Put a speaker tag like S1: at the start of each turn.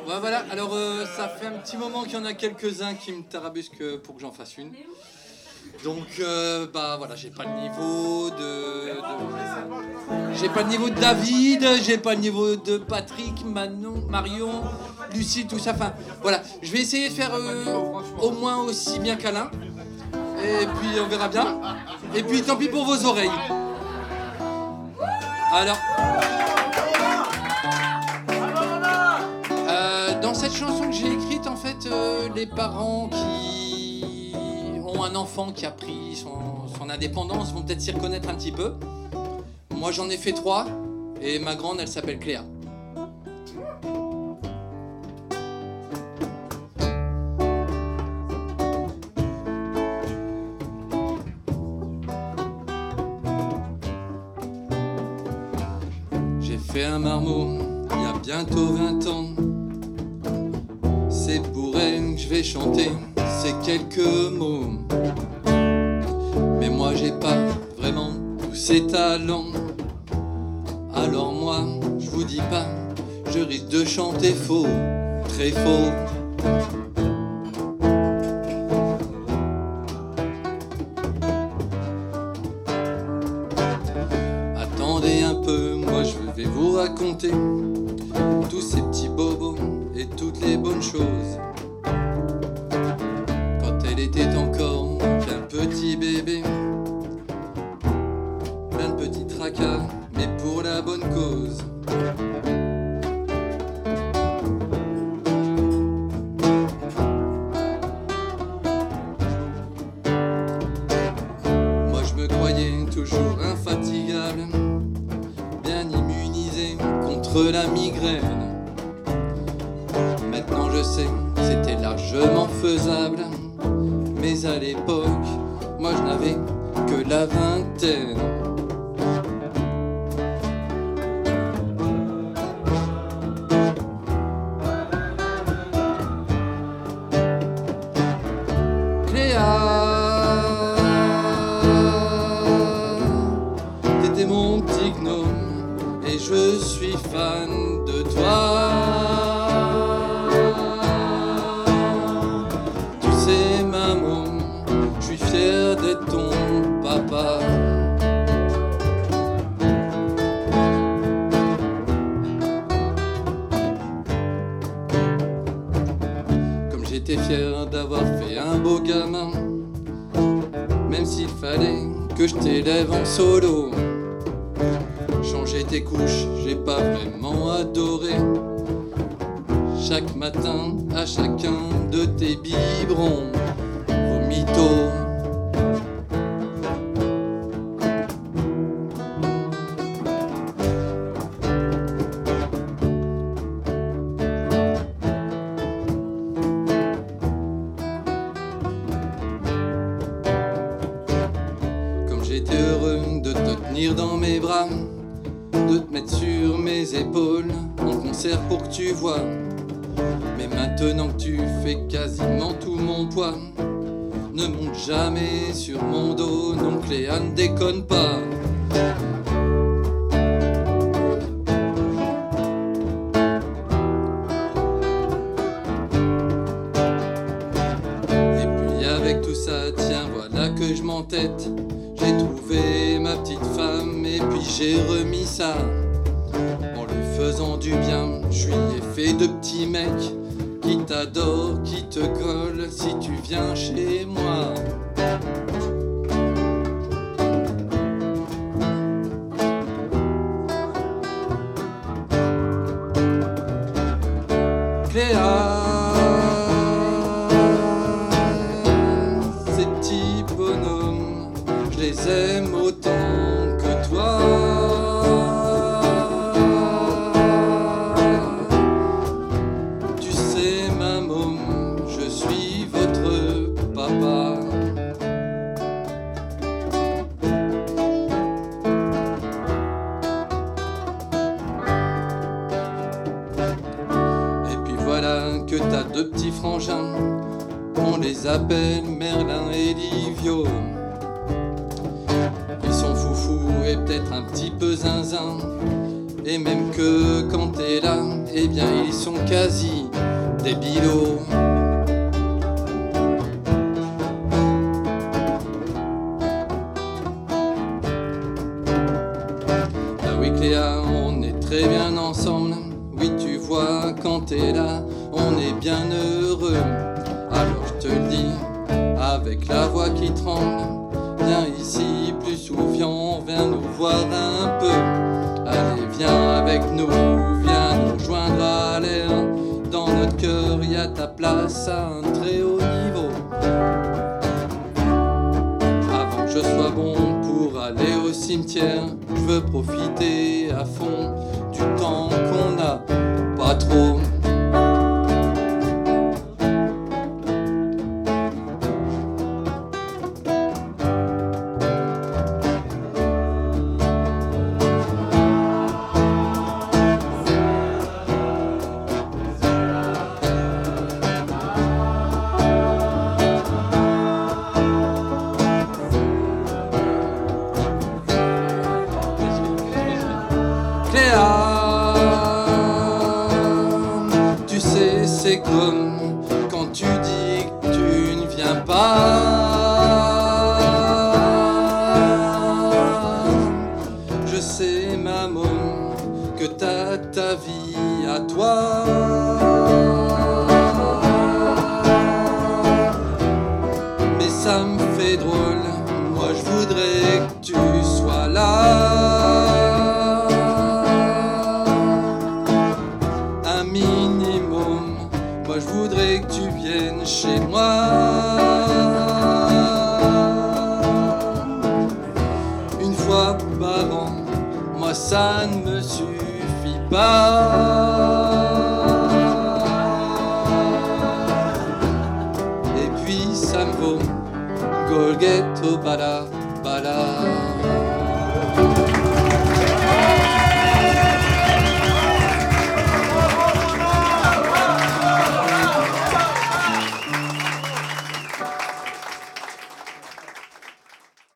S1: Ouais, voilà, alors ça fait un petit moment qu'il y en a quelques-uns qui me tarabusquent pour que j'en fasse une. Donc, voilà, j'ai pas le niveau j'ai pas le niveau de David, j'ai pas le niveau de Patrick, Manon, Marion, Lucie, tout ça. Enfin, voilà, je vais essayer de faire au moins aussi bien qu'Alain. Et puis, on verra bien. Et puis, tant pis pour vos oreilles. Alors... dans cette chanson que j'ai écrite, en fait, les parents qui ont un enfant qui a pris son indépendance vont peut-être s'y reconnaître un petit peu. Moi, j'en ai fait 3, et ma grande, elle s'appelle Cléa. J'ai fait un marmot il y a bientôt 20 ans. C'est pour elle que je vais chanter ces quelques mots. Mais moi j'ai pas vraiment tous ces talents. Alors moi, je vous dis pas, je risque de chanter faux, très faux. Attendez un peu, moi je vais vous raconter tous ces petits bobos et toutes les bonnes choses. Quand elle était encore qu'un petit bébé, plein de petits tracas, mais pour la bonne cause. Moi je me croyais toujours infatigable, bien immunisé contre la migraine. Maintenant je sais, c'était largement faisable. Mais à l'époque, moi je n'avais que la vingtaine. Cléa, t'étais mon petit gnome et je suis fan de toi. Fier d'être ton papa. Comme j'étais fier d'avoir fait un beau gamin, même s'il fallait que je t'élève en solo. Changer tes couches, j'ai pas vraiment adoré. Chaque matin, à chacun de tes biberons, vos mythos. J'étais heureux de te tenir dans mes bras, de te mettre sur mes épaules en concert pour que tu vois. Mais maintenant que tu fais quasiment tout mon poids, ne monte jamais sur mon dos, non Cléa, ne déconne pas. Et puis avec tout ça, tiens, voilà que je m'entête. J'ai trouvé ma petite femme et puis j'ai remis ça. En lui faisant du bien, je lui ai fait de petits mecs qui t'adorent, qui te collent si tu viens chez moi. Cléa, ces petits bonhommes, je les aime autant que toi. Tu sais ma môme, je suis votre papa. Et puis voilà que t'as deux petits frangins, on les appelle Merlin et Livio. Ils sont foufous et peut-être un petit peu zinzin, Et même que quand t'es là, eh bien ils sont quasi débilos. Ah oui Cléa, on est très bien ensemble. Oui tu vois, quand t'es là, on est bien heureux. Alors je te le dis, avec la voix qui tremble, viens ici plus souvent, viens nous voir un peu. Allez viens avec nous, viens nous rejoindre à l'air. Dans notre cœur y a ta place à un très haut niveau. Avant que je sois bon pour aller au cimetière, je veux profiter à fond du temps qu'on a pas trop. Cléa, tu sais c'est comme quand tu dis que tu ne viens pas. Je sais maman que t'as ta vie à toi. Mais ça me fait drôle, moi je voudrais que tu sois là. Minimum, moi je voudrais que tu viennes chez moi. Une fois par an, moi ça ne me suffit pas. Et puis ça me vaut Golgetto bala bala.